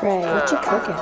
Trey, what you cooking?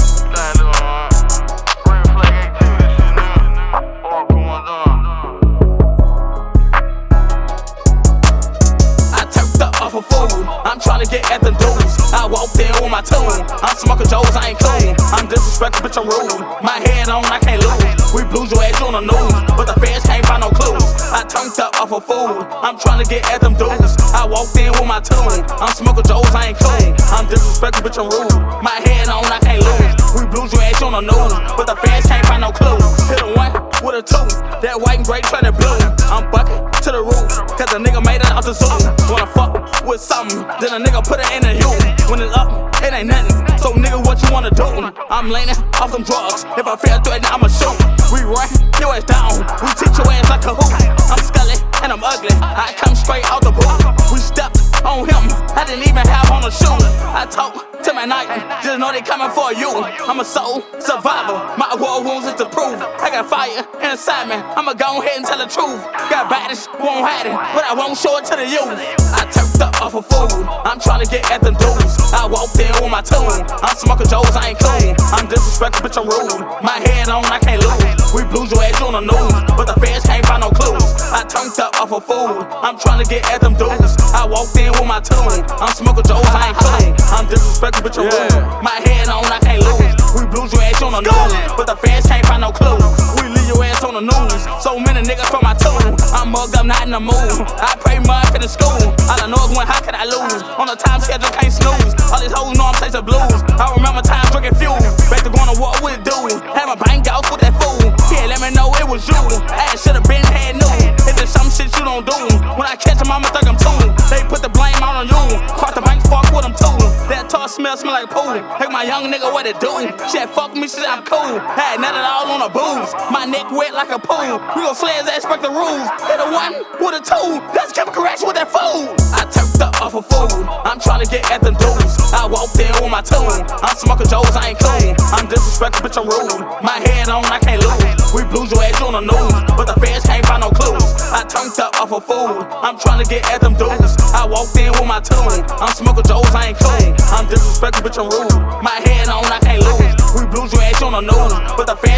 I'm tryna get at the dudes. I walked in with my tune. I'm smoking Joes, I ain't cool. I'm disrespectful, bitch, I'm rude. My head on, I can't lose. We blues your ass on the news, but the feds can't find no clues. I turned up off a fool. I'm tryna get at them dudes. I walked in with my tune. I'm smoking Joes, I ain't cool. I'm disrespectful, bitch, I'm rude. My head on, I can't lose. We blues your ass on the news, but the feds can't find no clues. Hit a one with a two. That white and gray try to blue. I'm bucking to the roof, cause a nigga made it out the zoo. Wanna fuck with something, then a nigga put it in a U. When it's up, it ain't nothing. So nigga, what you wanna do? I'm leaning off them drugs. If I feel threatened, I'ma shoot. We run your ass down. We teach your ass like a hoop. I'm scully and I'm ugly. I come straight out the boot. We stepped on him. I didn't even have on a shoe. I talk to my night. Just know they coming for you. I'm a soul survivor. My war wounds is to prove. I got fire inside me. I'ma go ahead and tell the truth. Got bodies, won't hide it, but I won't show it to the youth. I turned up off a fool. I'm tryna get at them dudes. I walked in with my tune. I'm smoking Joes, I ain't cool. I'm disrespectful, bitch, I'm rude. My head on, I can't lose. We blues your ass on the news, but the feds can't find no clues. I turned up off a fool. I'm tryna get at them dudes. I walked in with my tune. I'm smoking Joes, I ain't cool. I'm disrespectful, bitch, I'm rude. My head on, I can't lose. We blues your ass on the news, but the feds can't find no clues. We leave your ass on the news. So many niggas from my tune. I'm mugged up, not in the mood. I pray mud for the school. All I know is when, how could I lose? On the time schedule, can't snooze. All these hoes know I'm chasing blues. I remember times drinking fuel. Back to going to war with a dude. Had my bank off with that fool. Yeah, let me know it was you. Ass should've been had new. If there's some shit you don't do, when I catch him, I'ma think I'm too. They put the blame out on you. Cross the bank, fuck with them too. That tar smell like poo. Take my young nigga, what it do? Shit, fuck me, shit, I'm cool. Had none of it all on the booze. My neck wet like a pool. We gon' slay his ass, break the rules. Hit a one with a two. That's chemical reaction with that fool. I turned up off a fool. I'm tryna get at them dudes. I walked in with my tune. I'm smoking Joes, I ain't cool. I'm disrespectful, bitch, I'm rude. My head on, I can't lose. We blues your ass on the news, but the feds can't find no clues. I turned up off a fool. I'm tryna get at them dudes. I walked in with my tune. I'm smoking Joes, I ain't cool. I'm disrespectful, bitch, I'm rude. My head on, I can't lose. We blues your ass on the news, but the feds